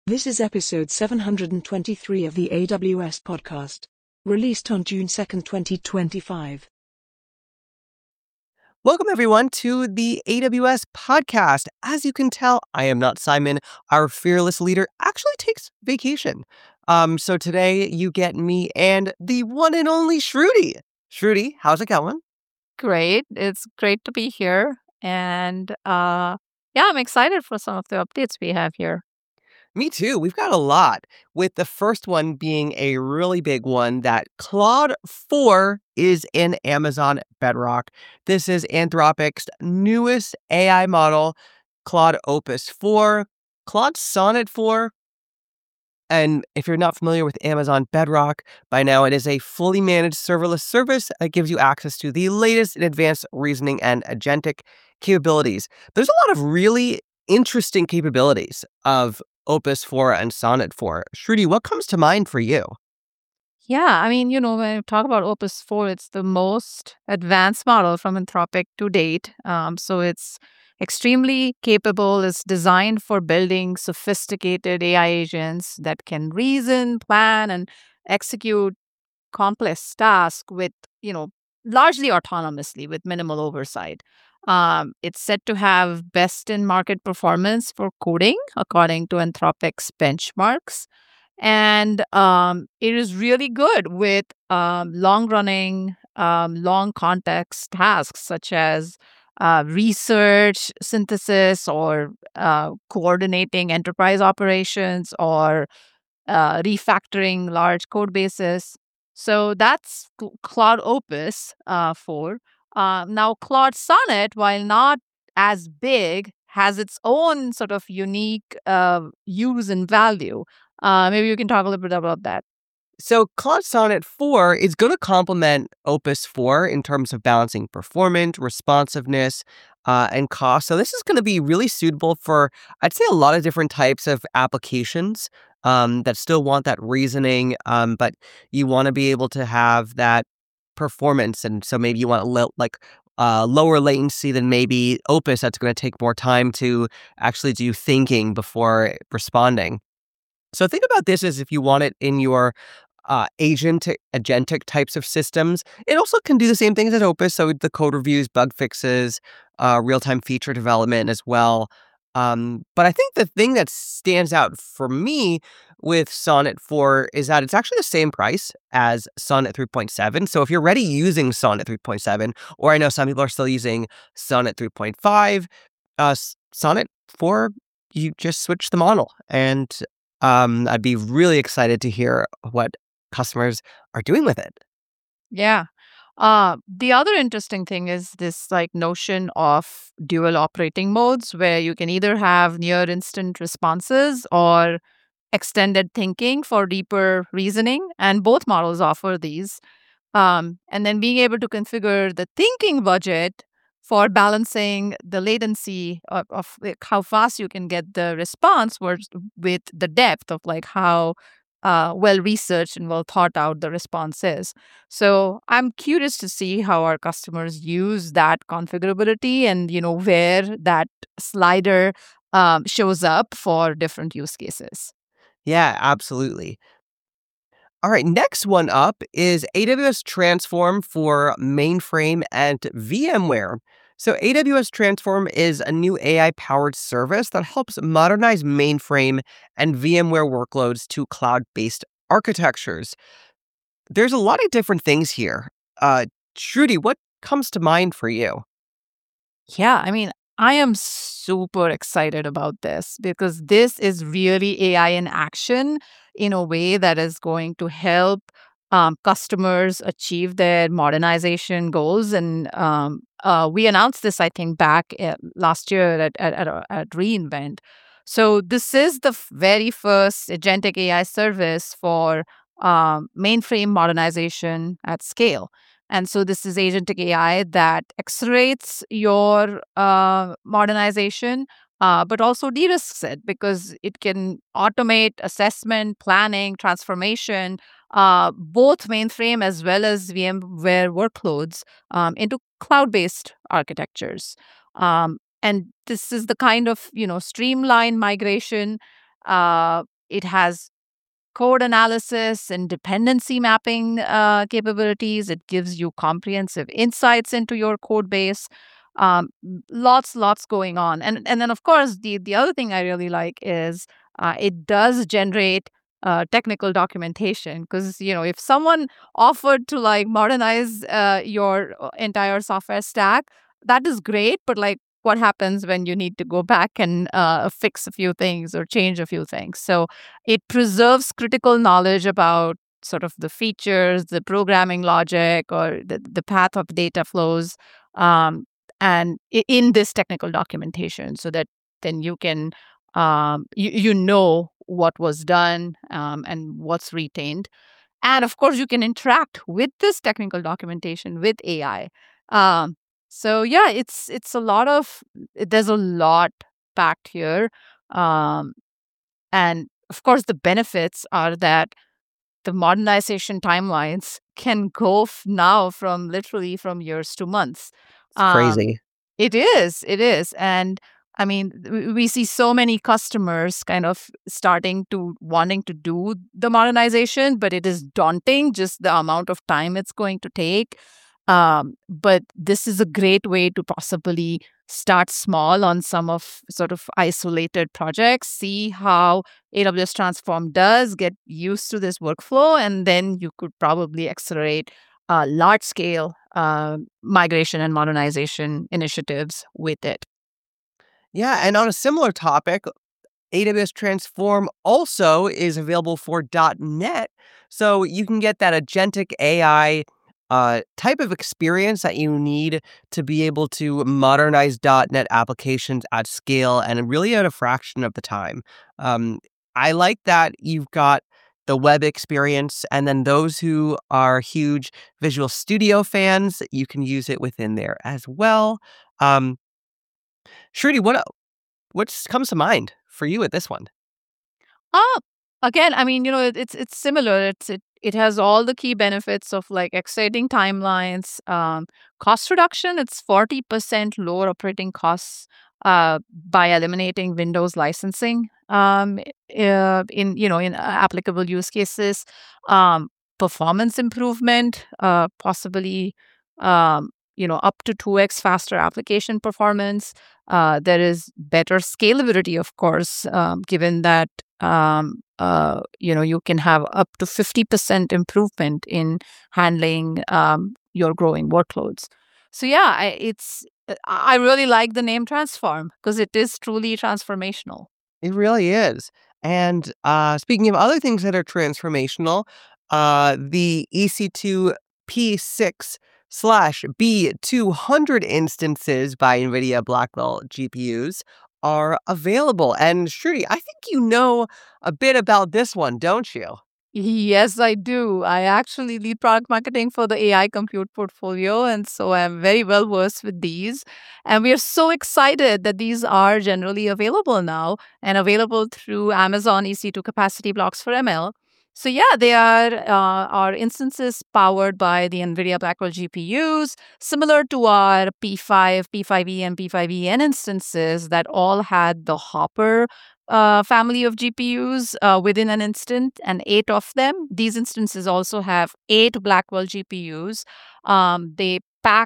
This is episode 723 of the AWS podcast, released on June 2nd, 2025. Welcome, everyone, to the AWS podcast. As you can tell, I am not Simon. Our fearless leader actually takes vacation. So today you get me and the one and only Shruti. Shruti, how's it going? Great. It's great to be here. And I'm excited for some of the updates we have here. Me too. We've got a lot, with the first one being a really big one that Claude 4 is in Amazon Bedrock. This is Anthropic's newest AI model, Claude Opus 4, Claude Sonnet 4. And if you're not familiar with Amazon Bedrock, by now it is a fully managed serverless service that gives you access to the latest in advanced reasoning and agentic capabilities. There's a lot of really interesting capabilities of Opus 4 and Sonnet 4. Shruti, what comes to mind for you? Yeah, when you talk about Opus 4, it's the most advanced model from Anthropic to date. So it's extremely capable. It's designed for building sophisticated AI agents that can reason, plan, and execute complex tasks with, largely autonomously with minimal oversight. It's said to have best in market performance for coding, according to Anthropic's benchmarks. And it is really good with long running, long context tasks such as research, synthesis, or coordinating enterprise operations, or refactoring large code bases. So that's Claude Opus 4. Now, Claude Sonnet, while not as big, has its own sort of unique use and value. Maybe you can talk a little bit about that. So Claude Sonnet 4 is going to complement Opus 4 in terms of balancing performance, responsiveness, and cost. So this is going to be really suitable for, I'd say, a lot of different types of applications that still want that reasoning, but you want to be able to have that performance. And so maybe you want lower latency than maybe Opus that's going to take more time to actually do thinking before responding. So think about this as if you want it in your agentic types of systems. It also can do the same things as Opus, so the code reviews, bug fixes, real-time feature development as well. But I think the thing that stands out for me with Sonnet 4 is that it's actually the same price as Sonnet 3.7. So if you're already using Sonnet 3.7, or I know some people are still using Sonnet 3.5, Sonnet 4, you just switch the model. And I'd be really excited to hear what customers are doing with it. Yeah. The other interesting thing is this notion of dual operating modes, where you can either have near instant responses or extended thinking for deeper reasoning, and both models offer these. And then being able to configure the thinking budget for balancing the latency of how fast you can get the response with the depth of how well researched and well thought out the response is. So I'm curious to see how our customers use that configurability and where that slider shows up for different use cases. Yeah, absolutely. All right, next one up is AWS Transform for mainframe and VMware. So AWS Transform is a new AI-powered service that helps modernize mainframe and VMware workloads to cloud-based architectures. There's a lot of different things here. Shruti, what comes to mind for you? Yeah, I am super excited about this because this is really AI in action in a way that is going to help customers achieve their modernization goals. And we announced this, I think, back last year at reInvent. So this is the very first agentic AI service for mainframe modernization at scale. And so this is agentic AI that accelerates your modernization, but also de-risks it because it can automate assessment, planning, transformation, both mainframe as well as VMware workloads into cloud-based architectures. And this is the kind of streamlined migration It has code analysis and dependency mapping capabilities. It gives you comprehensive insights into your code base. Lots going on. And then, of course, the other thing I really like is it does generate technical documentation, because, if someone offered to like modernize your entire software stack, that is great. But like, what happens when you need to go back and fix a few things or change a few things? So it preserves critical knowledge about sort of the features, the programming logic, or the path of data flows, and in this technical documentation, so that then you can you know what was done, and what's retained. And of course, you can interact with this technical documentation with AI. So yeah, it's a lot of there's a lot packed here, um, and of course, the benefits are that the modernization timelines can go now from literally from years to months. It's Um, crazy. it is, and I mean, we see so many customers kind of starting to wanting to do the modernization, but it is daunting just the amount of time it's going to take. But this is a great way to possibly start small on some of sort of isolated projects, see how AWS Transform does, get used to this workflow, and then you could probably accelerate large scale migration and modernization initiatives with it. Yeah, and on a similar topic, AWS Transform also is available for .NET, so you can get that agentic AI type of experience that you need to be able to modernize .NET applications at scale and really at a fraction of the time. Um, I like that you've got the web experience, and then those who are huge Visual Studio fans, you can use it within there as well. Um, Shruti, what comes to mind for you with this one? Uh, Again, I mean, it's similar. It has all the key benefits of like exciting timelines, cost reduction. It's 40% lower operating costs by eliminating Windows licensing in applicable use cases. Um, Performance improvement, possibly up to 2x faster application performance. There is better scalability, of course, given that you can have up to 50% improvement in handling your growing workloads. So yeah, I really like the name Transform because it is truly transformational. It really is. And speaking of other things that are transformational, the EC2 P6 slash B200 instances by NVIDIA Blackwell GPUs are available. And Shruti, I think you know a bit about this one, don't you? Yes, I do. I actually lead product marketing for the AI compute portfolio. And so I'm very well versed with these. And we are so excited that these are generally available now and available through Amazon EC2 capacity blocks for ML. So yeah, they are instances powered by the NVIDIA Blackwell GPUs, similar to our P5, P5e, and P5en instances that all had the Hopper family of GPUs within an instant, and 8 of them. These instances also have 8 Blackwell GPUs. They pack,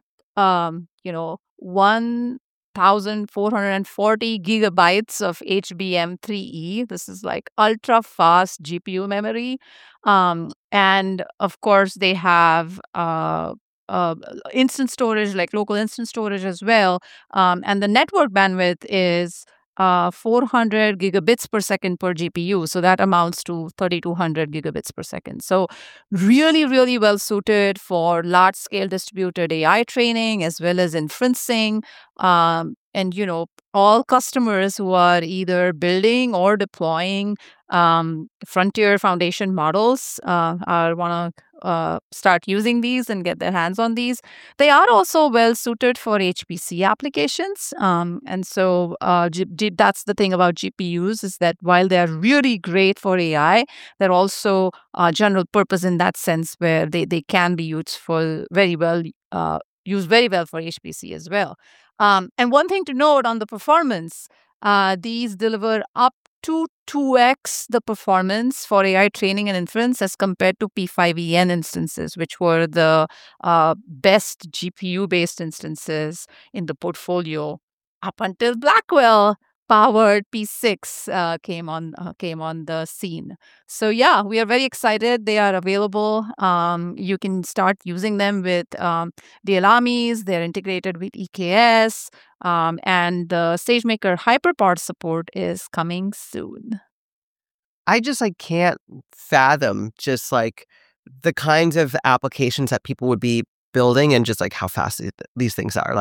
1,440 gigabytes of HBM3E. This is like ultra fast GPU memory. And of course, they have uh, instant storage, like local instant storage as well. And the network bandwidth is 400 gigabits per second per GPU. So that amounts to 3,200 gigabits per second. So really, really well suited for large scale distributed AI training as well as inferencing. And all customers who are either building or deploying frontier foundation models are want to start using these and get their hands on these. They are also well suited for HPC applications. And so that's the thing about GPUs, is that while they're really great for AI, they're also general purpose in that sense, where they can be used for used very well for HPC as well. And one thing to note on the performance, these deliver up to 2x the performance for AI training and inference as compared to P5EN instances, which were the best GPU-based instances in the portfolio up until Blackwell powered P6 came on the scene. So yeah, we are very excited. They are available. You can start using them with DLAMIs. They're integrated with EKS, and the SageMaker HyperPod support is coming soon. I just can't fathom just the kinds of applications that people would be building and just how fast these things are.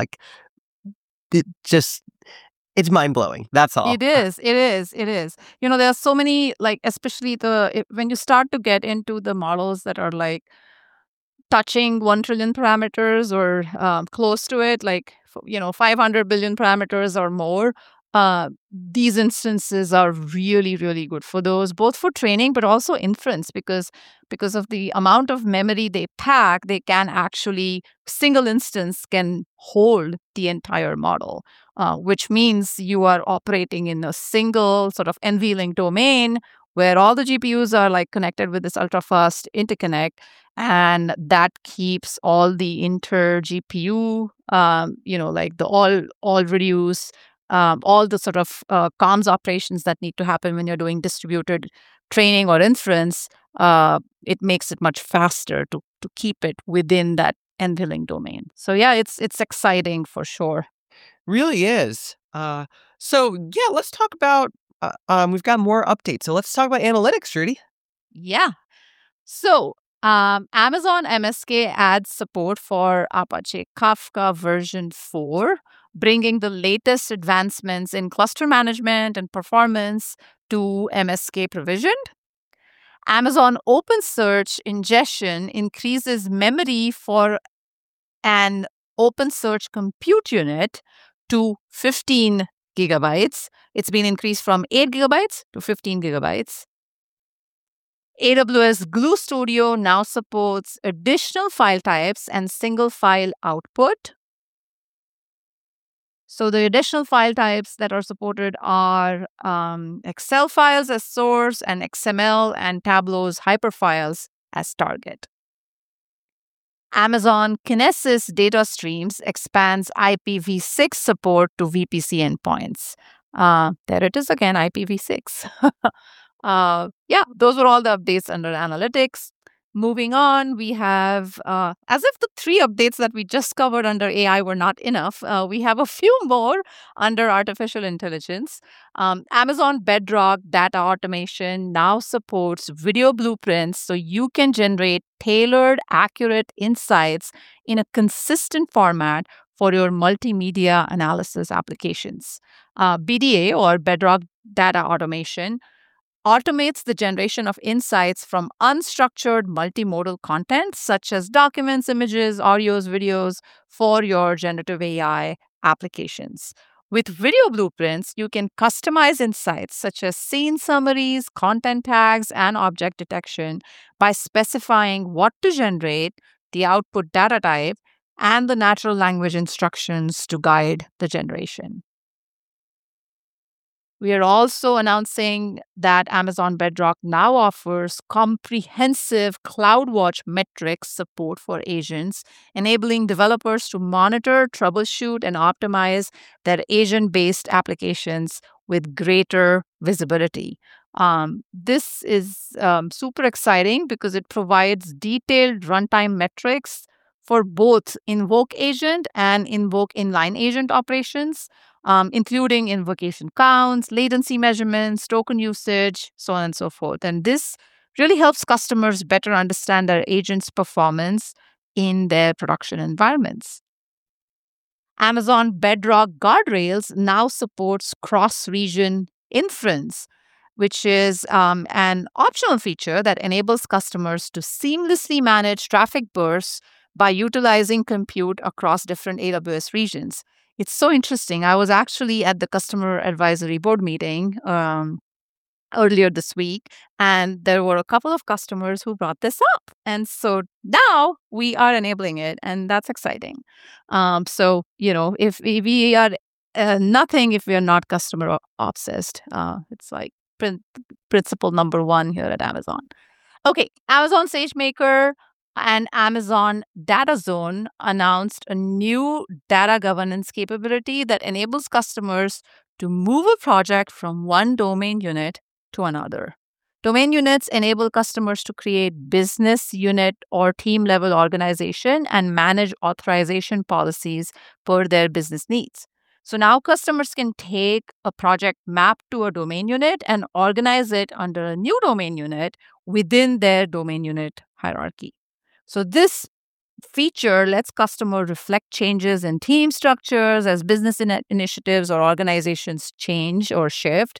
It's mind blowing. That's all. It is. There are so many, especially when you start to get into the models that are touching 1 trillion parameters or close to it, 500 billion parameters or more. These instances are really, really good for those, both for training but also inference, because of the amount of memory they pack, they can actually, single instance can hold the entire model, which means you are operating in a single sort of NVLink domain where all the GPUs are connected with this ultra-fast interconnect, and that keeps all the inter-GPU, the all reduce, all the sort of comms operations that need to happen when you're doing distributed training or inference. It makes it much faster to keep it within that NVLink domain. So yeah, it's exciting for sure. Really is. So yeah, let's talk about. We've got more updates. So let's talk about analytics, Shruti. Yeah. So Amazon MSK adds support for Apache Kafka version 4, bringing the latest advancements in cluster management and performance to MSK provisioned. Amazon OpenSearch ingestion increases memory for an OpenSearch compute unit to 15 gigabytes. It's been increased from 8 gigabytes to 15 gigabytes. AWS Glue Studio now supports additional file types and single file output. So the additional file types that are supported are Excel files as source and XML and Tableau's hyperfiles as target. Amazon Kinesis Data Streams expands IPv6 support to VPC endpoints. There it is again, IPv6. Those were all the updates under analytics. Moving on, we have, as if the 3 updates that we just covered under AI were not enough, we have a few more under artificial intelligence. Amazon Bedrock Data Automation now supports video blueprints, so you can generate tailored, accurate insights in a consistent format for your multimedia analysis applications. BDA, or Bedrock Data Automation, automates the generation of insights from unstructured multimodal content such as documents, images, audios, videos for your generative AI applications. With video blueprints, you can customize insights such as scene summaries, content tags, and object detection by specifying what to generate, the output data type, and the natural language instructions to guide the generation. We are also announcing that Amazon Bedrock now offers comprehensive CloudWatch metrics support for agents, enabling developers to monitor, troubleshoot, and optimize their agent-based applications with greater visibility. This is super exciting because it provides detailed runtime metrics for both invoke agent and invoke inline agent operations, including invocation counts, latency measurements, token usage, so on and so forth. And this really helps customers better understand their agents' performance in their production environments. Amazon Bedrock Guardrails now supports cross-region inference, which is an optional feature that enables customers to seamlessly manage traffic bursts by utilizing compute across different AWS regions. It's so interesting. I was actually at the customer advisory board meeting earlier this week, and there were a couple of customers who brought this up. And so now we are enabling it, and that's exciting. If we are nothing if we are not customer obsessed. It's like principle number one here at Amazon. Okay, Amazon SageMaker and Amazon Data Zone announced a new data governance capability that enables customers to move a project from one domain unit to another. Domain units enable customers to create business unit or team level organization and manage authorization policies per their business needs. So now customers can take a project mapped to a domain unit and organize it under a new domain unit within their domain unit hierarchy. So this feature lets customer reflect changes in team structures as business initiatives or organizations change or shift.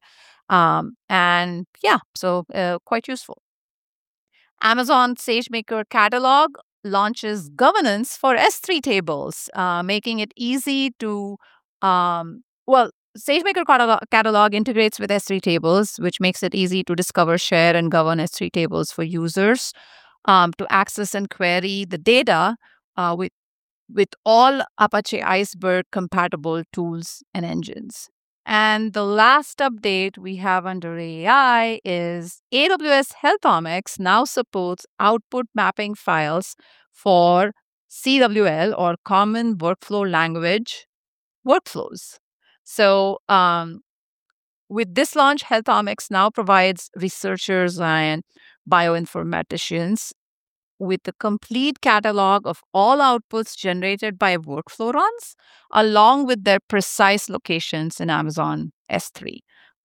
Quite useful. Amazon SageMaker Catalog launches governance for S3 tables, making it easy to, SageMaker Catalog integrates with S3 tables, which makes it easy to discover, share, and govern S3 tables for users to access and query the data with all Apache Iceberg compatible tools and engines. And the last update we have under AI is AWS HealthOmics now supports output mapping files for CWL or Common Workflow Language workflows. So with this launch, HealthOmics now provides researchers and bioinformaticians with a complete catalog of all outputs generated by workflow runs, along with their precise locations in Amazon S3.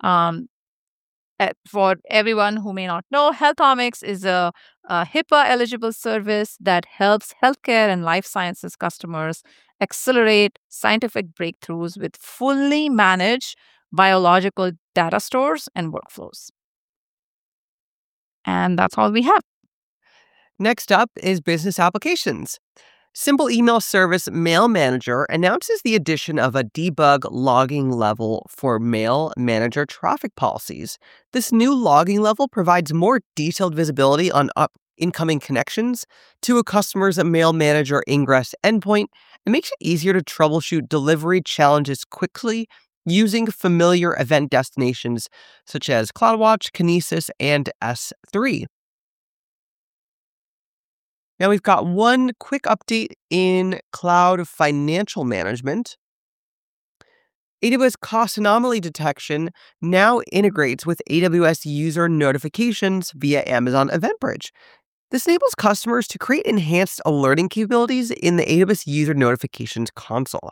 For everyone who may not know, HealthOmics is a HIPAA-eligible service that helps healthcare and life sciences customers accelerate scientific breakthroughs with fully managed biological data stores and workflows. And that's all we have. Next up is business applications. Simple email service Mail Manager announces the addition of a debug logging level for Mail Manager traffic policies. This new logging level provides more detailed visibility on incoming connections to a customer's Mail Manager ingress endpoint and makes it easier to troubleshoot delivery challenges quickly using familiar event destinations such as CloudWatch, Kinesis, and S3. Now we've got one quick update in cloud financial management. AWS Cost Anomaly Detection now integrates with AWS user notifications via Amazon EventBridge. This enables customers to create enhanced alerting capabilities in the AWS user notifications console.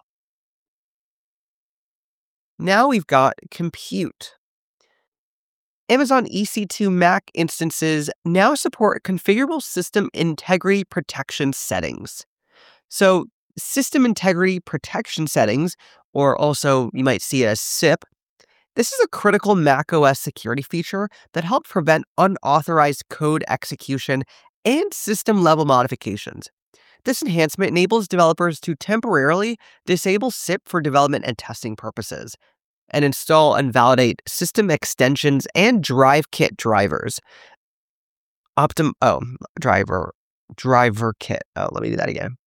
Now we've got compute. Amazon EC2 Mac instances now support configurable system integrity protection settings. So, system integrity protection settings, or also you might see it as SIP, this is a critical macOS security feature that helps prevent unauthorized code execution and system-level modifications. This enhancement enables developers to temporarily disable SIP for development and testing purposes, and install and validate system extensions and drive kit drivers. Driver kit. Let me do that again.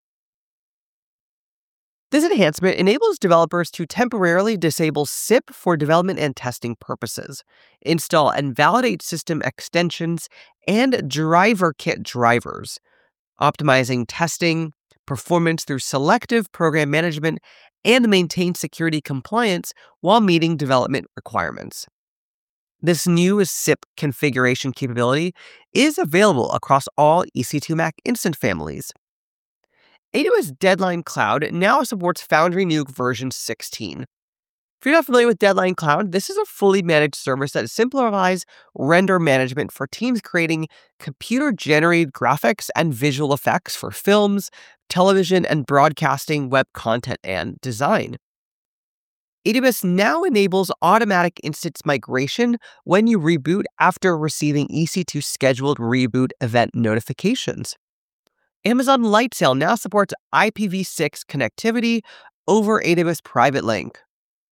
This enhancement enables developers to temporarily disable SIP for development and testing purposes, install and validate system extensions and driver kit drivers, optimizing testing, performance through selective program management, and maintain security compliance while meeting development requirements. This new SIP configuration capability is available across all EC2 Mac instance families. AWS Deadline Cloud now supports Foundry Nuke version 16. If you're not familiar with Deadline Cloud, this is a fully managed service that simplifies render management for teams creating computer-generated graphics and visual effects for films, television, and broadcasting, web content, and design. AWS now enables automatic instance migration when you reboot after receiving EC2 scheduled reboot event notifications. Amazon Lightsail now supports IPv6 connectivity over AWS Private Link.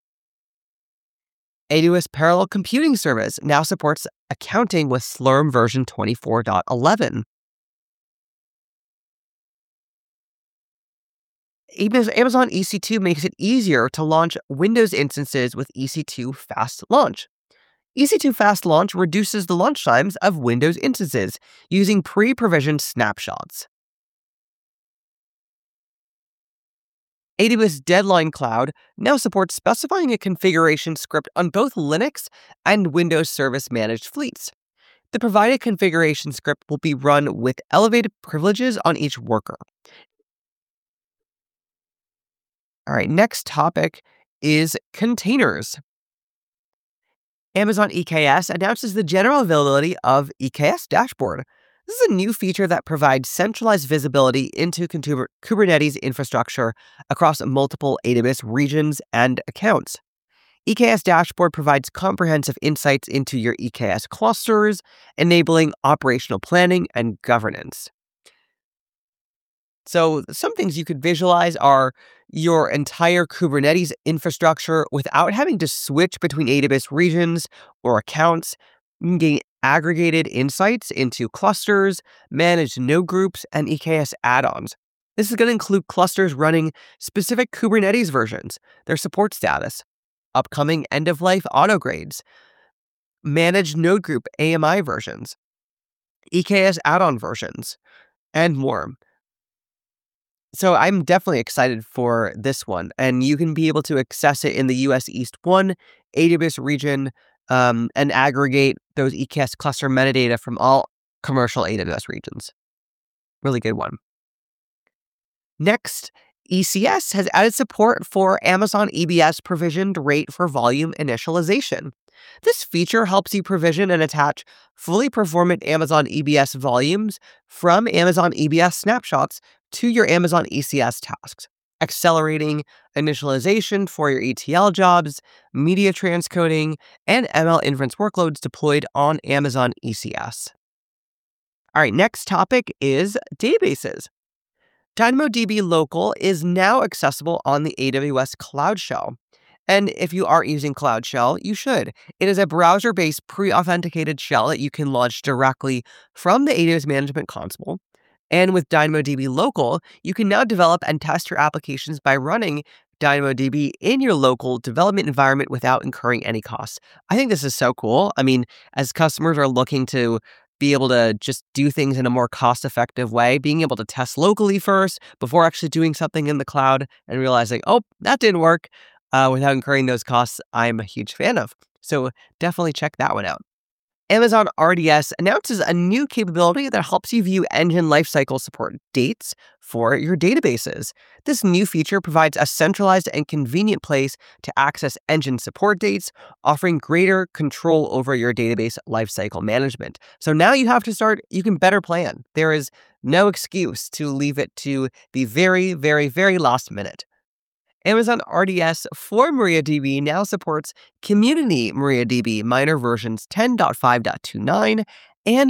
AWS Parallel Computing Service now supports accounting with Slurm version 24.11. Amazon EC2 makes it easier to launch Windows instances with EC2 Fast Launch. EC2 Fast Launch reduces the launch times of Windows instances using pre-provisioned snapshots. AWS Deadline Cloud now supports specifying a configuration script on both Linux and Windows Service Managed fleets. The provided configuration script will be run with elevated privileges on each worker. All right, next topic is containers. Amazon EKS announces the general availability of EKS Dashboard. This is a new feature that provides centralized visibility into Kubernetes infrastructure across multiple AWS regions and accounts. EKS Dashboard provides comprehensive insights into your EKS clusters, enabling operational planning and governance. So some things you could visualize are your entire Kubernetes infrastructure without having to switch between AWS regions or accounts. You can gain aggregated insights into clusters, managed node groups, and EKS add-ons. This is going to include clusters running specific Kubernetes versions, their support status, upcoming end-of-life auto-grades, managed node group AMI versions, EKS add-on versions, and more. So I'm definitely excited for this one, and you can be able to access it in the US East 1 AWS region and aggregate those EKS cluster metadata from all commercial AWS regions. Really good one. Next, ECS has added support for Amazon EBS provisioned rate for volume initialization. This feature helps you provision and attach fully performant Amazon EBS volumes from Amazon EBS snapshots to your Amazon ECS tasks, accelerating initialization for your ETL jobs, media transcoding, and ML inference workloads deployed on Amazon ECS. All right, next topic is databases. DynamoDB Local is now accessible on the AWS Cloud Shell. And if you aren't using Cloud Shell, you should. It is a browser-based pre-authenticated shell that you can launch directly from the AWS Management Console. And with DynamoDB Local, you can now develop and test your applications by running DynamoDB in your local development environment without incurring any costs. I think this is so cool. I mean, as customers are looking to be able to just do things in a more cost-effective way, being able to test locally first before actually doing something in the cloud and realizing, oh, that didn't work without incurring those costs, I'm a huge fan of. So definitely check that one out. Amazon RDS announces a new capability that helps you view engine lifecycle support dates for your databases. This new feature provides a centralized and convenient place to access engine support dates, offering greater control over your database lifecycle management. So now you can better plan. There is no excuse to leave it to the very, very, very last minute. Amazon RDS for MariaDB now supports Community MariaDB minor versions 10.5.29 and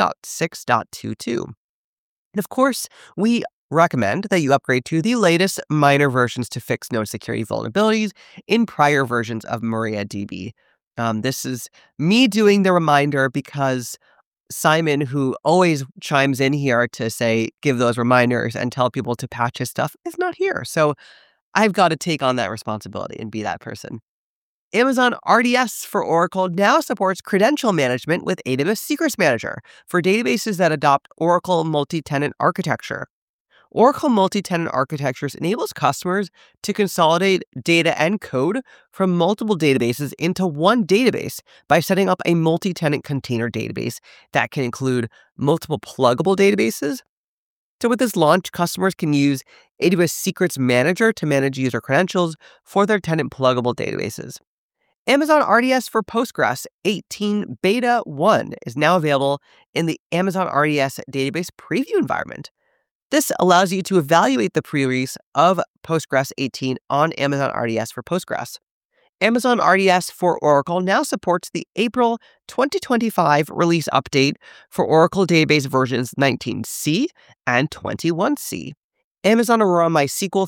10.6.22. And of course, we recommend that you upgrade to the latest minor versions to fix node security vulnerabilities in prior versions of MariaDB. This is me doing the reminder because Simon, who always chimes in here to say, give those reminders and tell people to patch his stuff, is not here. So I've got to take on that responsibility and be that person. Amazon RDS for Oracle now supports credential management with AWS Secrets Manager for databases that adopt Oracle multi-tenant architecture. Oracle multi-tenant architectures enables customers to consolidate data and code from multiple databases into one database by setting up a multi-tenant container database that can include multiple pluggable databases. So with this launch, customers can use AWS Secrets Manager to manage user credentials for their tenant pluggable databases. Amazon RDS for Postgres 18 Beta 1 is now available in the Amazon RDS database preview environment. This allows you to evaluate the pre-release of Postgres 18 on Amazon RDS for Postgres. Amazon RDS for Oracle now supports the April 2025 release update for Oracle database versions 19c and 21c. Amazon Aurora MySQL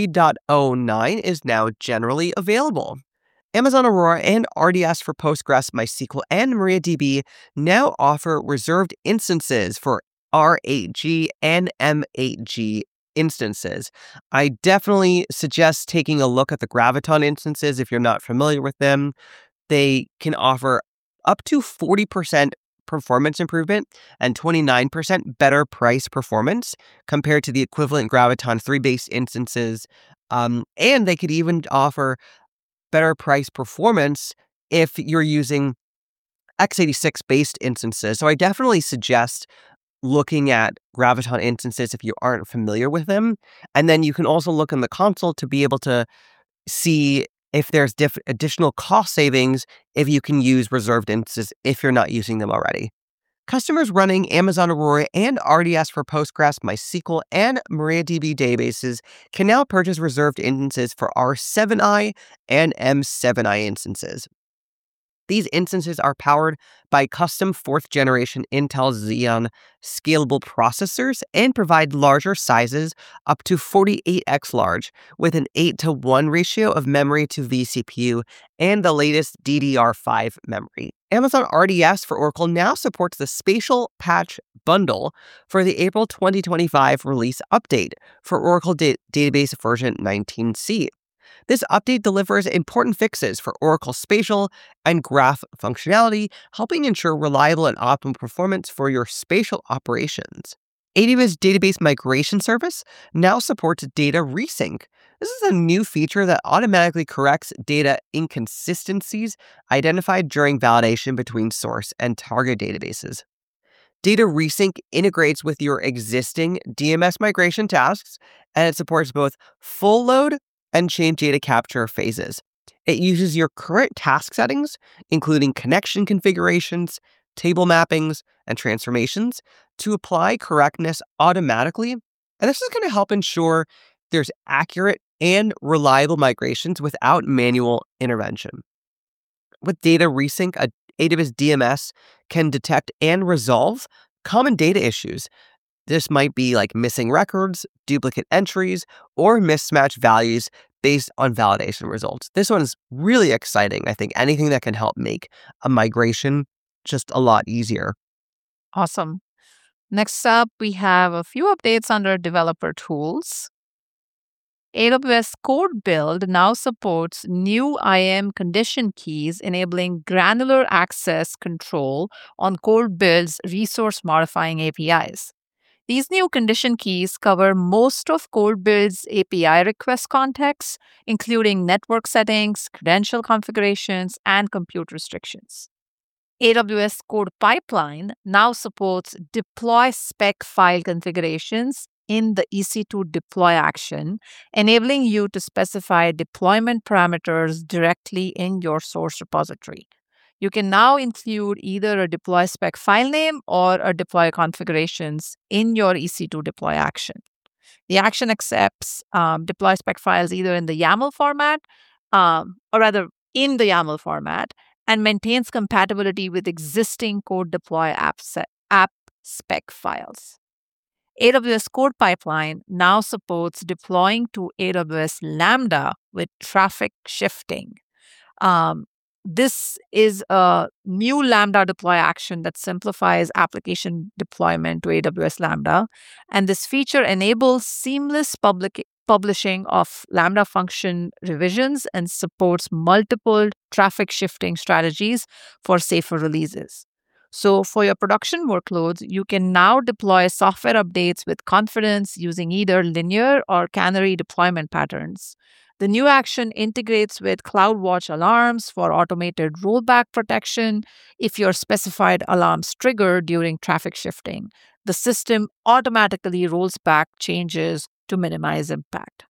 3.09 is now generally available. Amazon Aurora and RDS for Postgres, MySQL, and MariaDB now offer reserved instances for R8G and M8G instances. I definitely suggest taking a look at the Graviton instances if you're not familiar with them. They can offer up to 40% performance improvement and 29% better price performance compared to the equivalent Graviton 3 based instances. And they could even offer better price performance if you're using x86 based instances. So I definitely suggest looking at Graviton instances if you aren't familiar with them. And then you can also look in the console to be able to see if there's additional cost savings if you can use reserved instances if you're not using them already. Customers running Amazon Aurora and RDS for Postgres, MySQL, and MariaDB databases can now purchase reserved instances for R7i and M7i instances. These instances are powered by custom 4th generation Intel Xeon scalable processors and provide larger sizes up to 48x large with an 8:1 ratio of memory to vCPU and the latest DDR5 memory. Amazon RDS for Oracle now supports the Spatial Patch Bundle for the April 2025 release update for Oracle Database version 19c. This update delivers important fixes for Oracle Spatial and Graph functionality, helping ensure reliable and optimal performance for your spatial operations. AWS Database Migration Service now supports data resync. This is a new feature that automatically corrects data inconsistencies identified during validation between source and target databases. Data resync integrates with your existing DMS migration tasks, and it supports both full load and change data capture phases. It uses your current task settings, including connection configurations, table mappings, and transformations, to apply correctness automatically. And this is going to help ensure there's accurate and reliable migrations without manual intervention. With data resync, a AWS DMS can detect and resolve common data issues. This might be like missing records, duplicate entries, or mismatched values based on validation results. This one is really exciting. I think anything that can help make a migration just a lot easier. Awesome. Next up, we have a few updates under developer tools. AWS Code Build now supports new IAM condition keys, enabling granular access control on Code Build's resource modifying APIs. These new condition keys cover most of Code Build's API request contexts, including network settings, credential configurations, and compute restrictions. AWS Code Pipeline now supports deploy spec file configurations in the EC2 deploy action, enabling you to specify deployment parameters directly in your source repository. You can now include either a deploy spec file name or a deploy configurations in your EC2 deploy action. The action accepts deploy spec files either in the YAML format, or rather in the YAML format, and maintains compatibility with existing code deploy app spec files. AWS Code Pipeline now supports deploying to AWS Lambda with traffic shifting. This is a new Lambda deploy action that simplifies application deployment to AWS Lambda. And this feature enables seamless publishing of Lambda function revisions and supports multiple traffic shifting strategies for safer releases. So for your production workloads, you can now deploy software updates with confidence using either linear or canary deployment patterns. The new action integrates with CloudWatch alarms for automated rollback protection. If your specified alarms trigger during traffic shifting, the system automatically rolls back changes to minimize impact.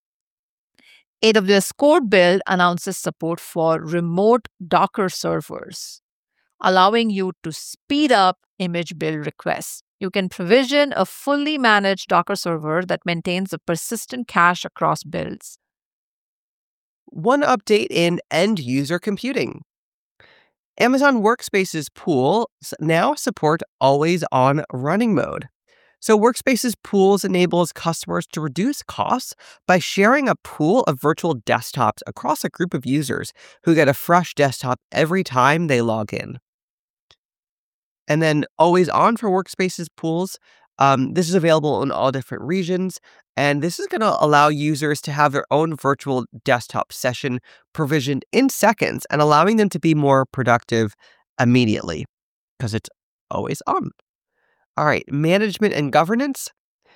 AWS Code Build announces support for remote Docker servers, allowing you to speed up image build requests. You can provision a fully managed Docker server that maintains a persistent cache across builds. One update in end-user computing. Amazon Workspace's pools now support always-on running mode. So Workspace's pools enables customers to reduce costs by sharing a pool of virtual desktops across a group of users who get a fresh desktop every time they log in. And then always on for Workspace's pools. This is available in all different regions, and this is going to allow users to have their own virtual desktop session provisioned in seconds and allowing them to be more productive immediately because it's always on. All right, management and governance.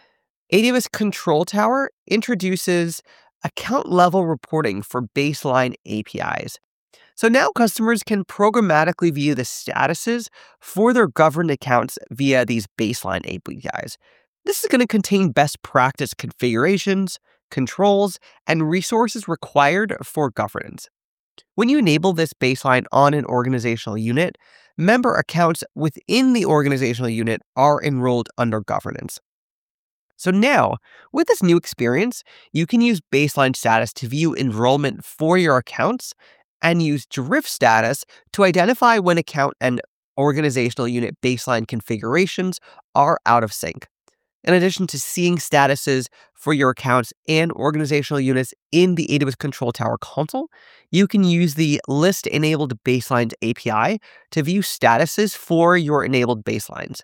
AWS Control Tower introduces account level reporting for baseline APIs. So now customers can programmatically view the statuses for their governed accounts via these baseline APIs. This is going to contain best practice configurations, controls, and resources required for governance. When you enable this baseline on an organizational unit, member accounts within the organizational unit are enrolled under governance. So now, with this new experience, you can use baseline status to view enrollment for your accounts and use drift status to identify when account and organizational unit baseline configurations are out of sync. In addition to seeing statuses for your accounts and organizational units in the AWS Control Tower console, you can use the List Enabled Baselines API to view statuses for your enabled baselines.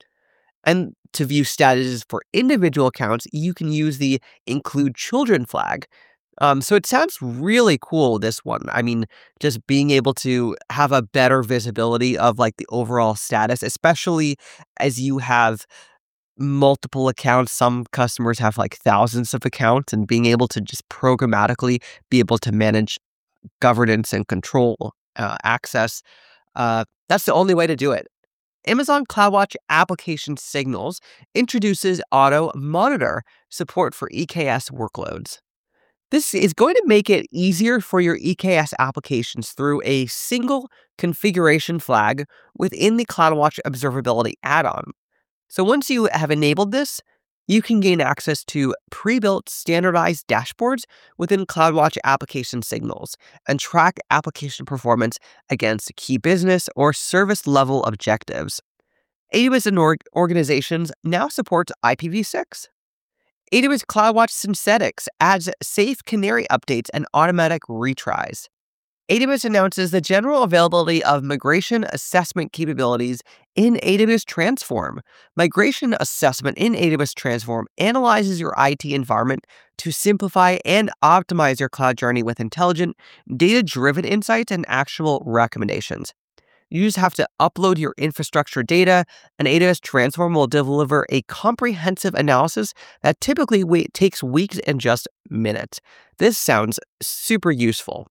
And to view statuses for individual accounts, you can use the Include Children flag. So it sounds really cool, this one. I mean, just being able to have a better visibility of like the overall status, especially as you have multiple accounts. Some customers have like thousands of accounts, and being able to just programmatically be able to manage governance and control access. That's the only way to do it. Amazon CloudWatch Application Signals introduces Auto Monitor support for EKS workloads. This is going to make it easier for your EKS applications through a single configuration flag within the CloudWatch Observability add-on. So once you have enabled this, you can gain access to pre-built standardized dashboards within CloudWatch Application Signals and track application performance against key business or service level objectives. AWS and organizations now supports IPv6. AWS CloudWatch Synthetics adds safe canary updates and automatic retries. AWS announces the general availability of migration assessment capabilities in AWS Transform. Migration assessment in AWS Transform analyzes your IT environment to simplify and optimize your cloud journey with intelligent, data-driven insights and actionable recommendations. You just have to upload your infrastructure data, and AWS Transform will deliver a comprehensive analysis that typically takes weeks and just minutes. This sounds super useful.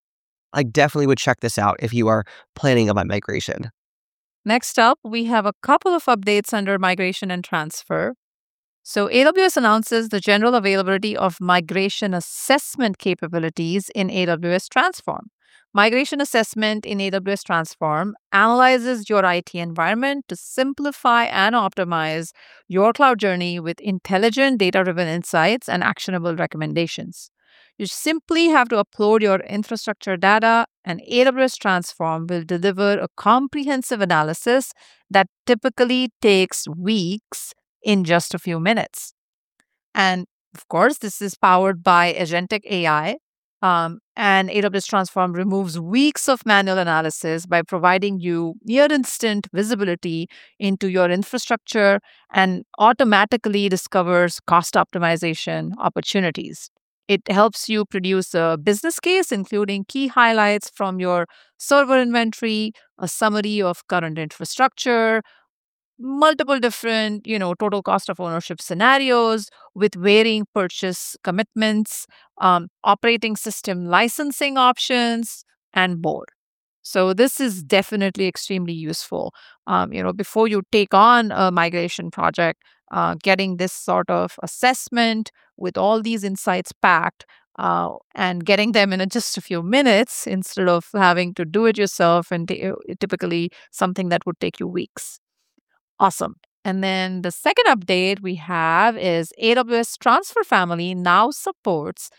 I definitely would check this out if you are planning on my migration. Next up, we have a couple of updates under migration and transfer. So AWS announces the general availability of migration assessment capabilities in AWS Transform. Migration assessment in AWS Transform analyzes your IT environment to simplify and optimize your cloud journey with intelligent data-driven insights and actionable recommendations. You simply have to upload your infrastructure data, and AWS Transform will deliver a comprehensive analysis that typically takes weeks in just a few minutes. And of course, this is powered by Agentic AI. And AWS Transform removes weeks of manual analysis by providing you near-instant visibility into your infrastructure and automatically discovers cost optimization opportunities. It helps you produce a business case, including key highlights from your server inventory, a summary of current infrastructure, multiple different, total cost of ownership scenarios with varying purchase commitments, operating system licensing options, and more. So this is definitely extremely useful. Before you take on a migration project, getting this sort of assessment with all these insights packed and getting them in just a few minutes instead of having to do it yourself and typically something that would take you weeks. Awesome. And then the second update we have is AWS Transfer Family now supports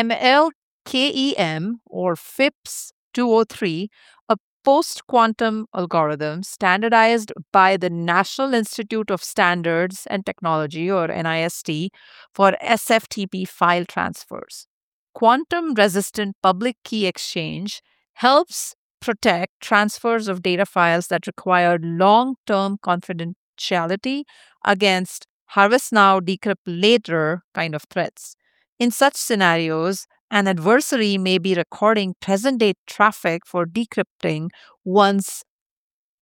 MLKEM or FIPS 203, a post-quantum algorithm standardized by the National Institute of Standards and Technology, or NIST, for SFTP file transfers. Quantum-resistant public key exchange helps protect transfers of data files that require long-term confidentiality against harvest now, decrypt later kind of threats. In such scenarios, an adversary may be recording present-day traffic for decrypting once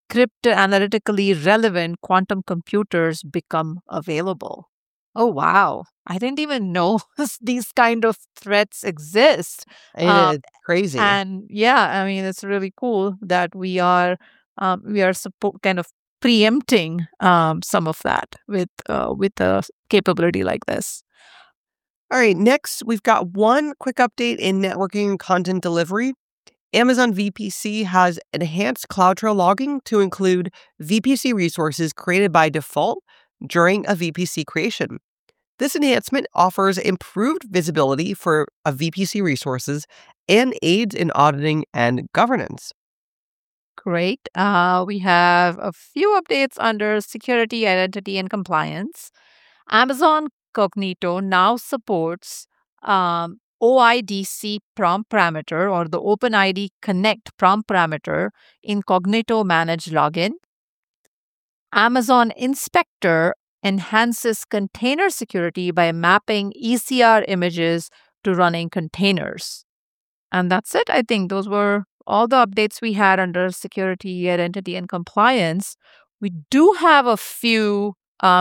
cryptanalytically relevant quantum computers become available. Oh, wow. I didn't even know these kind of threats exist. It is crazy. And yeah, I mean, it's really cool that we are kind of preempting some of that with a capability like this. All right, next, we've got one quick update in networking and content delivery. Amazon VPC has enhanced CloudTrail logging to include VPC resources created by default during a VPC creation. This enhancement offers improved visibility for VPC resources and aids in auditing and governance. Great. We have a few updates under security, identity, and compliance. Amazon Cognito now supports OIDC prompt parameter or the OpenID Connect prompt parameter in Cognito Managed Login. Amazon Inspector enhances container security by mapping ECR images to running containers. And that's it. I think those were all the updates we had under security, identity, and compliance. We do have a few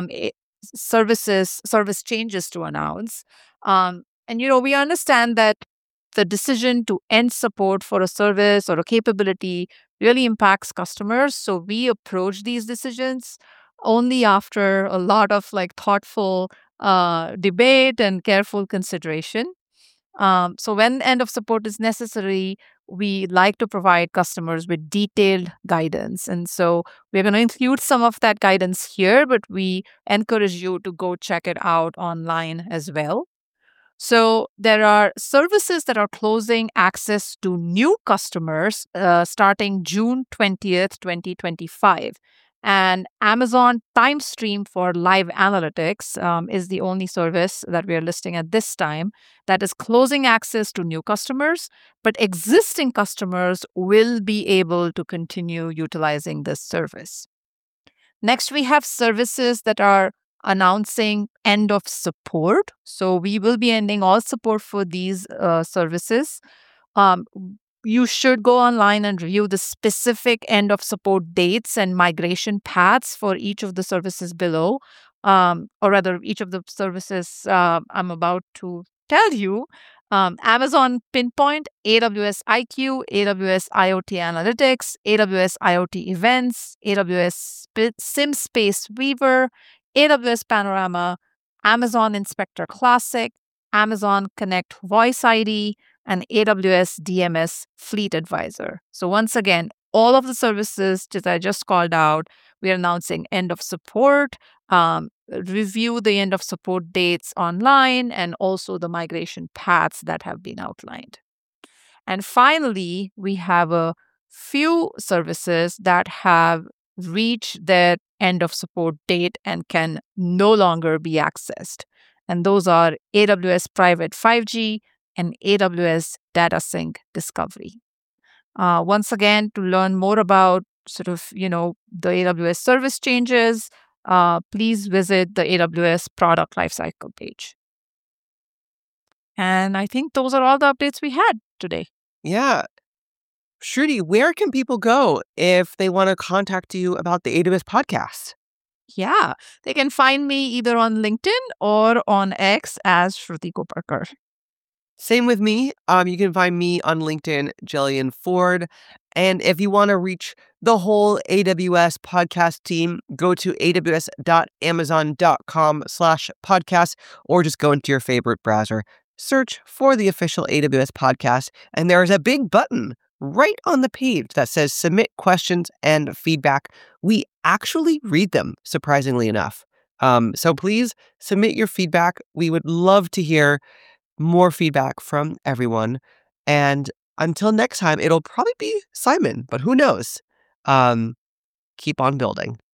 service changes to announce. And, we understand that the decision to end support for a service or a capability really impacts customers. So we approach these decisions only after a lot of thoughtful debate and careful consideration. So when end of support is necessary, we like to provide customers with detailed guidance. And so we're going to include some of that guidance here, but we encourage you to go check it out online as well. So there are services that are closing access to new customers starting June 20th, 2025. And Amazon TimeStream for live analytics is the only service that we are listing at this time that is closing access to new customers, but existing customers will be able to continue utilizing this service. Next, we have services that are announcing end of support. So we will be ending all support for these services. You should go online and review the specific end of support dates and migration paths for each of the services below, or rather, each of the services I'm about to tell you. Amazon Pinpoint, AWS IQ, AWS IoT Analytics, AWS IoT Events, AWS SimSpace Weaver, AWS Panorama, Amazon Inspector Classic, Amazon Connect Voice ID, and AWS DMS Fleet Advisor. So once again, all of the services that I just called out, we are announcing end of support. Review the end of support dates online and also the migration paths that have been outlined. And finally, we have a few services that have reached their end of support date and can no longer be accessed. And those are AWS Private 5G and AWS Data Sync Discovery. Once again, to learn more about the AWS service changes, please visit the AWS product lifecycle page. And I think those are all the updates we had today. Yeah. Shruti, where can people go if they want to contact you about the AWS podcast? Yeah, they can find me either on LinkedIn or on X as Shruti Koparkar. Same with me. You can find me on LinkedIn, Jillian Ford. And if you want to reach the whole AWS podcast team, go to aws.amazon.com/podcast or just go into your favorite browser. Search for the official AWS podcast, and there is a big button right on the page that says submit questions and feedback. We actually read them, surprisingly enough. So please submit your feedback. We would love to hear more feedback from everyone. And until next time, it'll probably be Simon, but who knows? Keep on building.